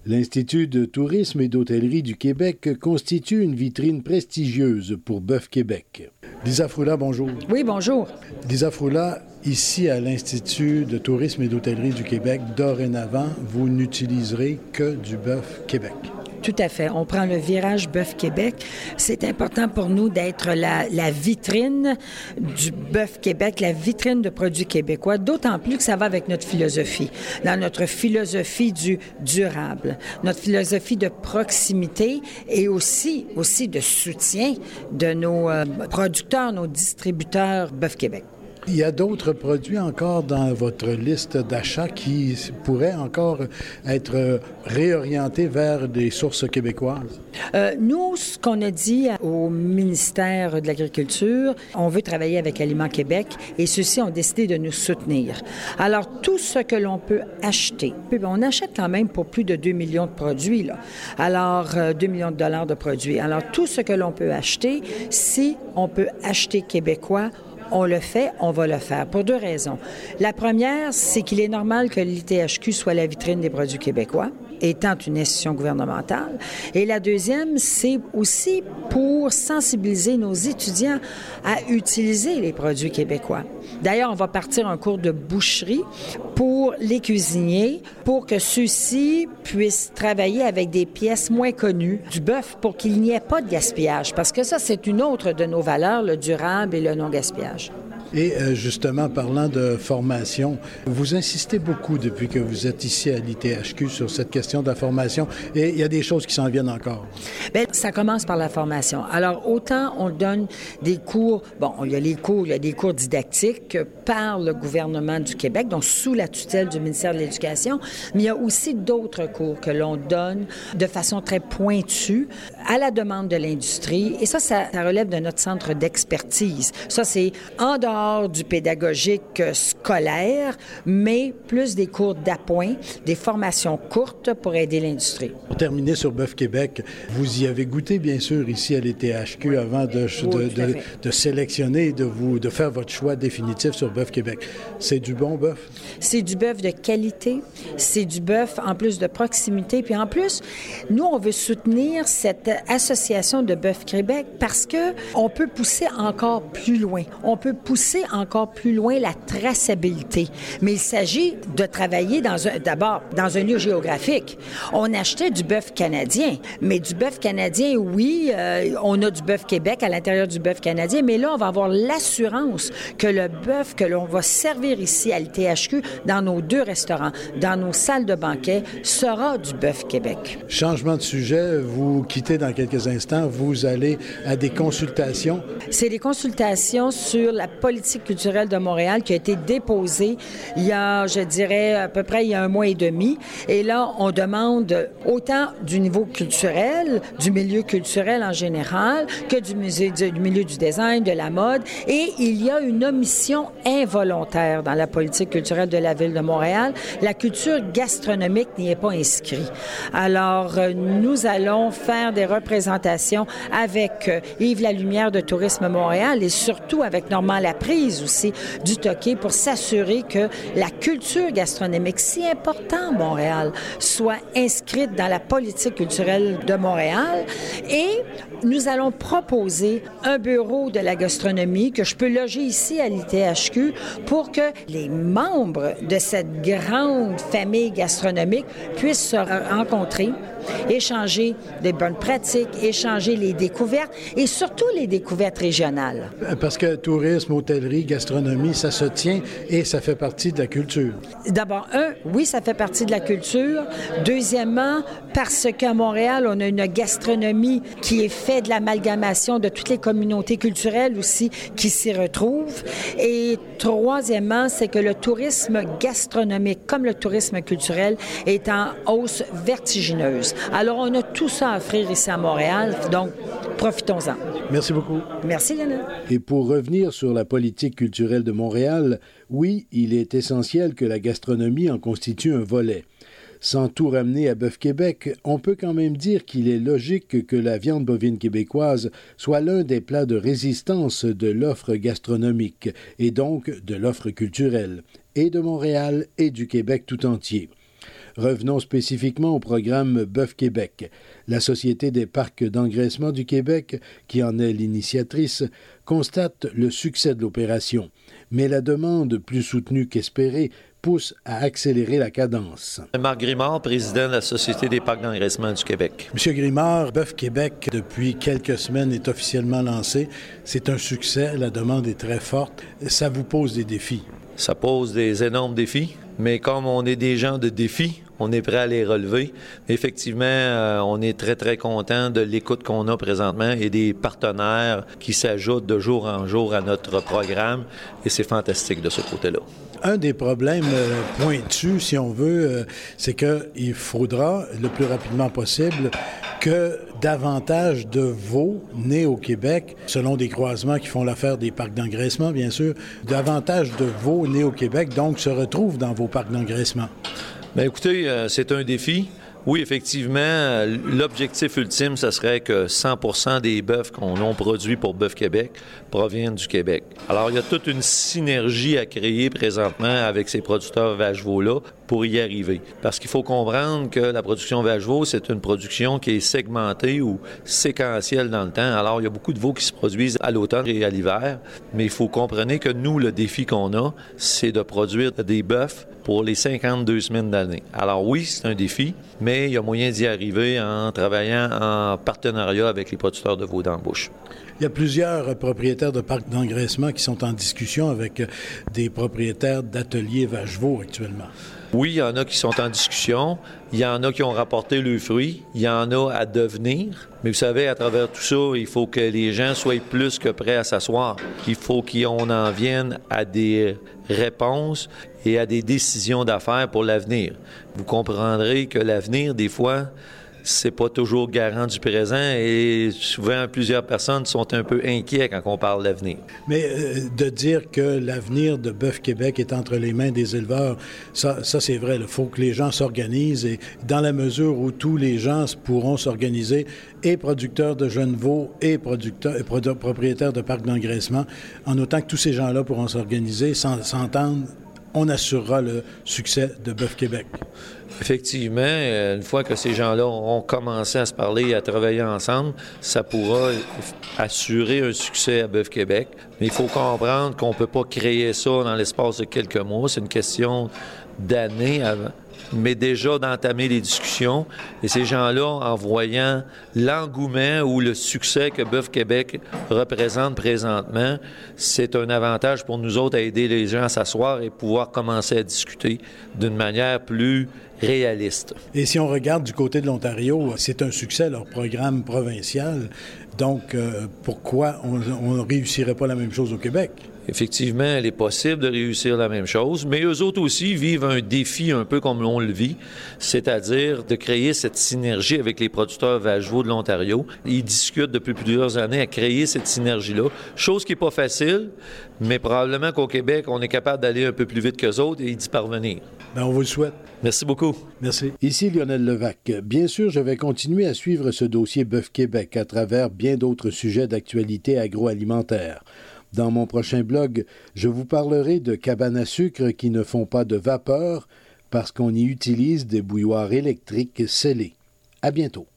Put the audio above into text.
L'Institut de tourisme et d'hôtellerie du Québec constitue une vitrine prestigieuse pour Bœuf Québec. Lisa Froula, bonjour. Oui, bonjour. Lisa Froula, ici à l'Institut de tourisme et d'hôtellerie du Québec, dorénavant, vous n'utiliserez que du Bœuf Québec. Tout à fait. On prend le virage Bœuf Québec. C'est important pour nous d'être la vitrine du Bœuf Québec, la vitrine de produits québécois, d'autant plus que ça va avec notre philosophie. Dans notre philosophie du durable, notre philosophie de proximité et aussi de soutien de nos producteurs, nos distributeurs Bœuf Québec. Il y a d'autres produits encore dans votre liste d'achats qui pourraient encore être réorientés vers des sources québécoises? Nous, ce qu'on a dit au ministère de l'Agriculture, on veut travailler avec Aliments Québec et ceux-ci ont décidé de nous soutenir. Alors, tout ce que l'on peut acheter, on achète quand même pour plus de 2 millions de produits, là. Alors, 2 millions de dollars de produits. Alors, tout ce que l'on peut acheter, si on peut acheter québécois, on le fait, on va le faire, pour deux raisons. La première, c'est qu'il est normal que l'ITHQ soit la vitrine des produits québécois, étant une institution gouvernementale. Et la deuxième, c'est aussi pour sensibiliser nos étudiants à utiliser les produits québécois. D'ailleurs, on va partir un cours de boucherie pour les cuisiniers, pour que ceux-ci puissent travailler avec des pièces moins connues du bœuf pour qu'il n'y ait pas de gaspillage. Parce que ça, c'est une autre de nos valeurs, le durable et le non-gaspillage. Et justement, parlant de formation, vous insistez beaucoup depuis que vous êtes ici à l'ITHQ sur cette question de la formation et il y a des choses qui s'en viennent encore. Bien, ça commence par la formation. Alors, autant on donne des cours, il y a des cours didactiques par le gouvernement du Québec, donc sous la tutelle du ministère de l'Éducation, mais il y a aussi d'autres cours que l'on donne de façon très pointue à la demande de l'industrie et ça relève de notre centre d'expertise. Ça, c'est en dehors du pédagogique scolaire, mais plus des cours d'appoint, des formations courtes pour aider l'industrie. Pour terminer sur Bœuf Québec, vous y avez goûté bien sûr ici à l'ITHQ avant de sélectionner et de faire votre choix définitif sur Bœuf Québec. C'est du bon bœuf? C'est du bœuf de qualité, c'est du bœuf en plus de proximité, puis en plus, nous on veut soutenir cette association de Bœuf Québec parce que on peut pousser encore plus loin. On peut pousser encore plus loin la traçabilité. Mais il s'agit de travailler d'abord dans un lieu géographique. On achetait du bœuf canadien, mais du bœuf canadien, oui, on a du bœuf Québec à l'intérieur du bœuf canadien, mais là, on va avoir l'assurance que le bœuf que l'on va servir ici à l'ITHQ, dans nos 2 restaurants, dans nos salles de banquet, sera du bœuf Québec. Changement de sujet, vous quittez dans quelques instants, vous allez à des consultations. C'est des consultations sur la politique culturelle de Montréal qui a été déposée il y a, je dirais, à peu près il y a 1 mois et demi. Et là, on demande autant du niveau culturel, du milieu culturel en général, que du milieu du design, de la mode. Et il y a une omission involontaire dans la politique culturelle de la Ville de Montréal. La culture gastronomique n'y est pas inscrite. Alors, nous allons faire des représentations avec Yves Lalumière de Tourisme Montréal et surtout avec Normand Laprise aussi du Toqué pour s'assurer que la culture gastronomique, si importante à Montréal, soit inscrite dans la politique culturelle de Montréal. Et nous allons proposer un bureau de la gastronomie que je peux loger ici à l'ITHQ pour que les membres de cette grande famille gastronomique puissent se rencontrer, échanger des bonnes pratiques, échanger les découvertes et surtout les découvertes régionales. Parce que tourisme, hôtellerie, gastronomie, ça se tient et ça fait partie de la culture. D'abord, oui, ça fait partie de la culture. Deuxièmement, parce qu'à Montréal, on a une gastronomie qui est faite de l'amalgamation de toutes les communautés culturelles aussi qui s'y retrouvent. Et troisièmement, c'est que le tourisme gastronomique, comme le tourisme culturel, est en hausse vertigineuse. Alors, on a tout ça à offrir ici à Montréal, donc profitons-en. Merci beaucoup. Merci, Lionel. Et pour revenir sur la politique culturelle de Montréal, oui, il est essentiel que la gastronomie en constitue un volet. Sans tout ramener à Bœuf Québec, on peut quand même dire qu'il est logique que la viande bovine québécoise soit l'un des plats de résistance de l'offre gastronomique et donc de l'offre culturelle, et de Montréal et du Québec tout entier. Revenons spécifiquement au programme Bœuf Québec. La Société des parcs d'engraissement du Québec, qui en est l'initiatrice, constate le succès de l'opération. Mais la demande, plus soutenue qu'espérée, pousse à accélérer la cadence. Marc Grimard, président de la Société des parcs d'engraissement du Québec. Monsieur Grimard, Bœuf Québec, depuis quelques semaines, est officiellement lancé. C'est un succès, la demande est très forte. Ça vous pose des défis? Ça pose des énormes défis, mais comme on est des gens de défis, on est prêt à les relever. Effectivement, on est très, très content de l'écoute qu'on a présentement et des partenaires qui s'ajoutent de jour en jour à notre programme, et c'est fantastique de ce côté-là. Un des problèmes pointus, si on veut, c'est qu'il faudra, le plus rapidement possible, que davantage de veaux nés au Québec, selon des croisements qui font l'affaire des parcs d'engraissement, bien sûr, davantage de veaux nés au Québec, donc, se retrouvent dans vos parcs d'engraissement. Bien, écoutez, c'est un défi. Oui, effectivement, l'objectif ultime, ce serait que 100% des bœufs qu'on produit pour Bœuf Québec proviennent du Québec. Alors, il y a toute une synergie à créer présentement avec ces producteurs vaches-veaux-là pour y arriver. Parce qu'il faut comprendre que la production vache-veau, c'est une production qui est segmentée ou séquentielle dans le temps. Alors, il y a beaucoup de veaux qui se produisent à l'automne et à l'hiver, mais il faut comprendre que nous, le défi qu'on a, c'est de produire des bœufs pour les 52 semaines d'année. Alors oui, c'est un défi, mais il y a moyen d'y arriver en travaillant en partenariat avec les producteurs de veaux d'embauche. Il y a plusieurs propriétaires de parcs d'engraissement qui sont en discussion avec des propriétaires d'ateliers vache-veaux actuellement. Oui, il y en a qui sont en discussion, il y en a qui ont rapporté leurs fruits, il y en a à devenir. Mais vous savez, à travers tout ça, il faut que les gens soient plus que prêts à s'asseoir. Il faut qu'on en vienne à des réponses et à des décisions d'affaires pour l'avenir. Vous comprendrez que l'avenir, des fois, c'est pas toujours garant du présent et souvent plusieurs personnes sont un peu inquiets quand on parle d'avenir. Mais de dire que l'avenir de Bœuf Québec est entre les mains des éleveurs, ça c'est vrai. Il faut que les gens s'organisent et dans la mesure où tous les gens pourront s'organiser, et producteurs de jeunes veaux et propriétaires de parcs d'engraissement, en autant que tous ces gens-là pourront s'organiser, s'entendre, on assurera le succès de Bœuf Québec. Effectivement, une fois que ces gens-là ont commencé à se parler et à travailler ensemble, ça pourra assurer un succès à Bœuf Québec. Mais il faut comprendre qu'on ne peut pas créer ça dans l'espace de quelques mois. C'est une question d'années avant. Mais déjà d'entamer les discussions. Et ces gens-là, en voyant l'engouement ou le succès que Bœuf Québec représente présentement, c'est un avantage pour nous autres à aider les gens à s'asseoir et pouvoir commencer à discuter d'une manière plus réaliste. Et si on regarde du côté de l'Ontario, c'est un succès, leur programme provincial. Donc, pourquoi on ne réussirait pas la même chose au Québec? Effectivement, il est possible de réussir la même chose, mais eux autres aussi vivent un défi un peu comme on le vit, c'est-à-dire de créer cette synergie avec les producteurs vache-veaux de l'Ontario. Ils discutent depuis plusieurs années à créer cette synergie-là, chose qui n'est pas facile, mais probablement qu'au Québec, on est capable d'aller un peu plus vite qu'eux autres et d'y parvenir. Bien, on vous le souhaite. Merci beaucoup. Merci. Ici Lionel Levac. Bien sûr, je vais continuer à suivre ce dossier Bœuf Québec à travers bien d'autres sujets d'actualité agroalimentaire. Dans mon prochain blog, je vous parlerai de cabanes à sucre qui ne font pas de vapeur parce qu'on y utilise des bouilloires électriques scellés. À bientôt.